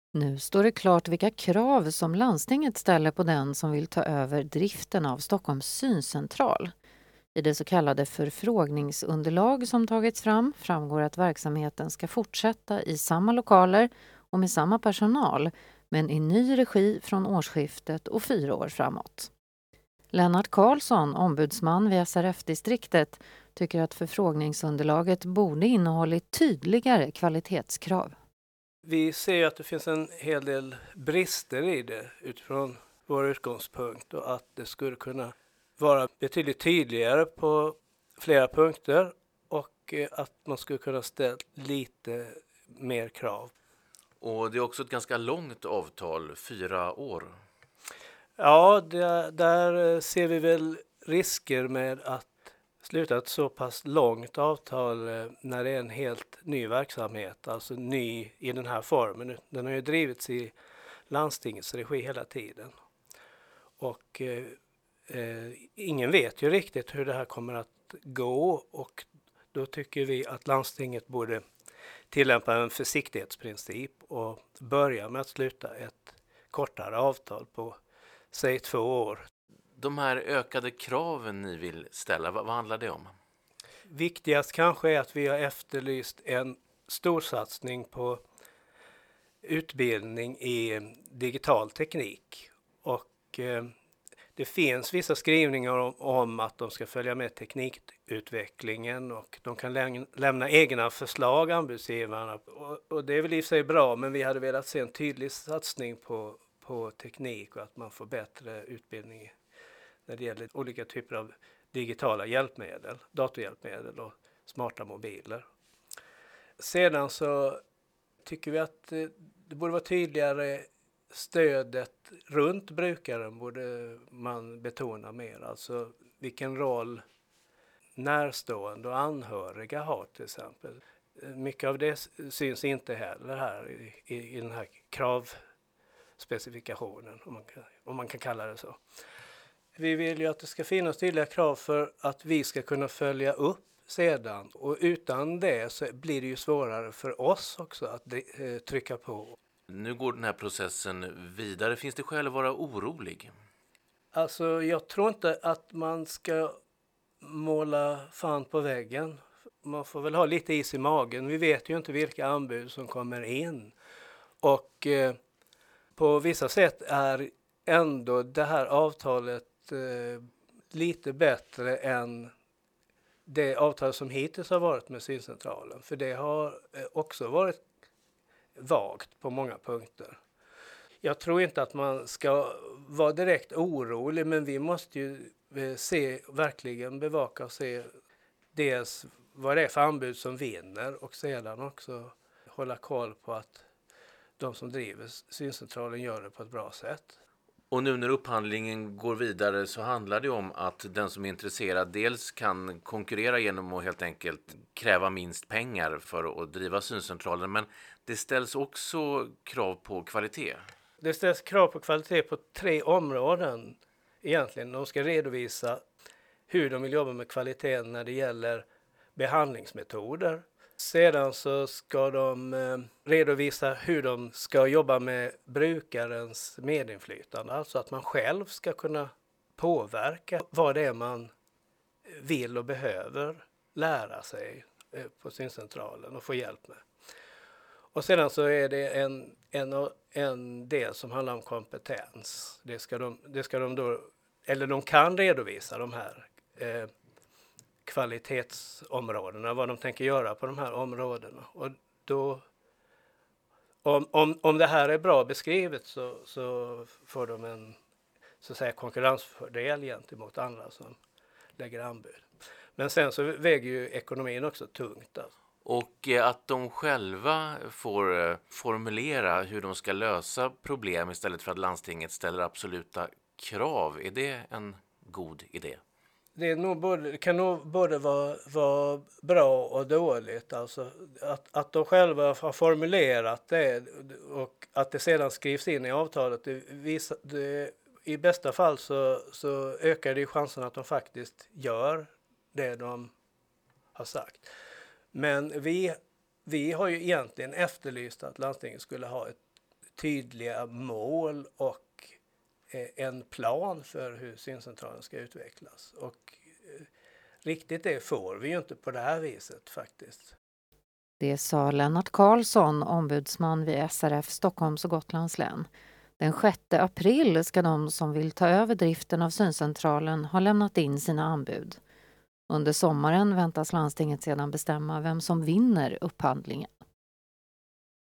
Nu står det klart vilka krav som landstinget ställer på den som vill ta över driften av Stockholms syncentral. I det så kallade förfrågningsunderlag som tagits fram framgår att verksamheten ska fortsätta i samma lokaler och med samma personal, men i ny regi från årsskiftet och 4 år framåt. Lennart Karlsson, ombudsman vid SRF-distriktet, tycker att förfrågningsunderlaget borde innehållit tydligare kvalitetskrav. Vi ser att det finns en hel del brister i det utifrån vår utgångspunkt och att det skulle kunna vara betydligt tydligare på flera punkter och att man skulle kunna ställa lite mer krav. Och det är också ett ganska långt avtal, 4 år. Ja, där ser vi väl risker med att sluta ett så pass långt avtal när det är en helt ny verksamhet, alltså ny i den här formen. Den har ju drivits i landstingets regi hela tiden. Och ingen vet ju riktigt hur det här kommer att gå, och då tycker vi att landstinget borde tillämpa en försiktighetsprincip och börja med att sluta ett kortare avtal på säg 2 år. De här ökade kraven ni vill ställa, vad handlar det om? Viktigast kanske är att vi har efterlyst en storsatsning på utbildning i digital teknik. Och det finns vissa skrivningar om att de ska följa med teknikutvecklingen och de kan lämna egna förslag, anbudsgivarna. Och det är väl i sig bra, men vi hade velat se en tydlig satsning på teknik och att man får bättre utbildning när det gäller olika typer av digitala hjälpmedel, datorhjälpmedel och smarta mobiler. Sedan så tycker vi att det borde vara tydligare stödet runt brukaren borde man betona mer. Alltså vilken roll närstående och anhöriga har till exempel. Mycket av det syns inte heller här i den här kravspecifikationen, om man kan kalla det så. Vi vill ju att det ska finnas tydliga krav för att vi ska kunna följa upp sedan, och utan det så blir det ju svårare för oss också att trycka på. Nu går den här processen vidare. Finns det skäl att vara orolig? Alltså jag tror inte att man ska måla fan på väggen. Man får väl ha lite is i magen. Vi vet ju inte vilka anbud som kommer in. Och på vissa sätt är ändå det här avtalet lite bättre än det avtal som hittills har varit med syncentralen. För det har också varit vagt på många punkter. Jag tror inte att man ska vara direkt orolig, men vi måste ju verkligen bevaka och se dels vad det är för anbud som vinner och sedan också hålla koll på att de som driver syncentralen gör det på ett bra sätt. Och nu när upphandlingen går vidare så handlar det om att den som är intresserad dels kan konkurrera genom att helt enkelt kräva minst pengar för att driva syncentralen, men det ställs också krav på kvalitet. Det ställs krav på kvalitet på 3 områden egentligen. De ska redovisa hur de vill jobba med kvaliteten när det gäller behandlingsmetoder. Sedan så ska de redovisa hur de ska jobba med brukarens medinflytande. Alltså att man själv ska kunna påverka vad det är man vill och behöver lära sig på syncentralen och få hjälp med. Och sedan så är det en del som handlar om kompetens. Det ska de då, eller de kan redovisa de här kvalitetsområdena, vad de tänker göra på de här områdena. Och då, om det här är bra beskrivet så får de en så att säga konkurrensfördel gentemot andra som lägger anbud. Men sen så väger ju ekonomin också tungt. Alltså. Och att de själva får formulera hur de ska lösa problem istället för att landstinget ställer absoluta krav. Är det en god idé? Det kan nog både vara bra och dåligt. Alltså att de själva har formulerat det och att det sedan skrivs in i avtalet. I bästa fall så ökar det chansen att de faktiskt gör det de har sagt. Men vi har ju egentligen efterlyst att landstinget skulle ha ett tydliga mål och en plan för hur syncentralen ska utvecklas. Och riktigt det får vi ju inte på det här viset faktiskt. Det sa Lennart Karlsson, ombudsman vid SRF Stockholms och Gotlands län. Den 6 april ska de som vill ta över driften av syncentralen ha lämnat in sina anbud. Under sommaren väntas landstinget sedan bestämma vem som vinner upphandlingen.